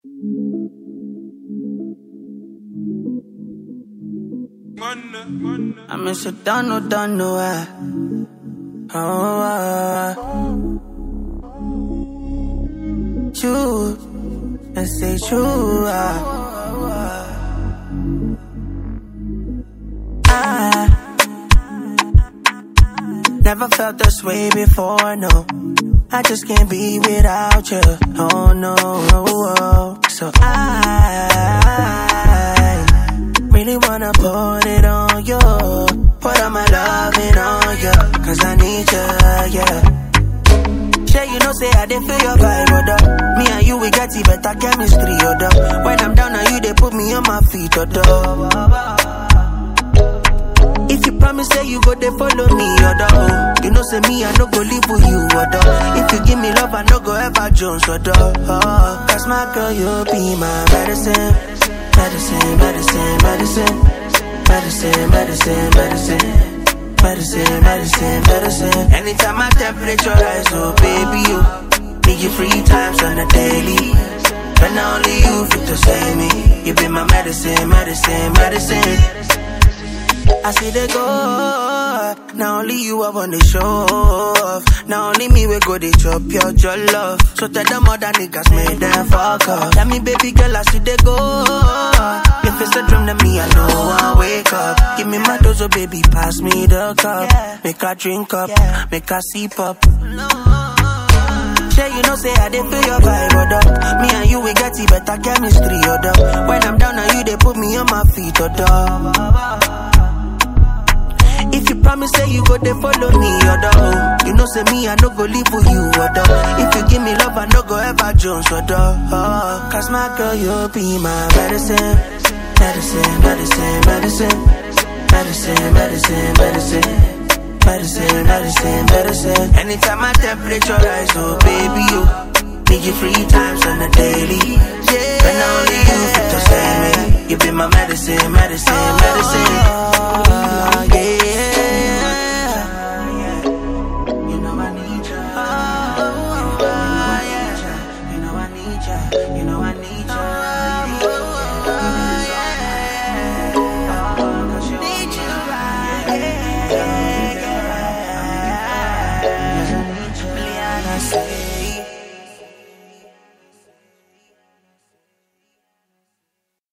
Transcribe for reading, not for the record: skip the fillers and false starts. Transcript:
I miss a done, true, let's say true, I never felt this way before, no. I just can't be without you, oh no. So I really wanna put it on you, put all my loving on you, cause I need you, yeah. Sure, you know, say I didn't feel your vibe, me and you, we got it better chemistry, when I'm down on you, they put me on my feet, If you promise, say you go, they follow me, you know, say me, I no go live with you, If you give me love, I no go ever Jones, Cause my girl, you be my medicine, medicine, medicine, medicine, medicine, medicine, medicine, medicine, medicine, medicine. Anytime my temperature rise, oh baby, you need you 3 times on the daily. When only you fit to save me, you be my medicine, medicine, medicine. I see they go, now only you I wanna show off. Now only me we go, they chop your love. So tell them other niggas, make them fuck up. Tell me baby girl, I see they go. If it's a dream, then me I know I wake up. Give me my dose, oh baby, pass me the cup. Make her drink up, make her sip up. Sure, you know, say I didn't feel your vibe, me and you, we got it better chemistry, when I'm down on you, they put me on my feet, If you promise, say you go, they follow me, you know, say me, I no go live with you, If you give me love, I no go ever Jones, Cause my girl, you be my medicine, medicine, medicine, medicine, medicine, medicine, medicine, medicine, medicine, medicine. Anytime my temperature rise, oh baby, you need you 3 times on the daily. When only you fit to save me, you be my medicine, medicine, medicine. Yeah.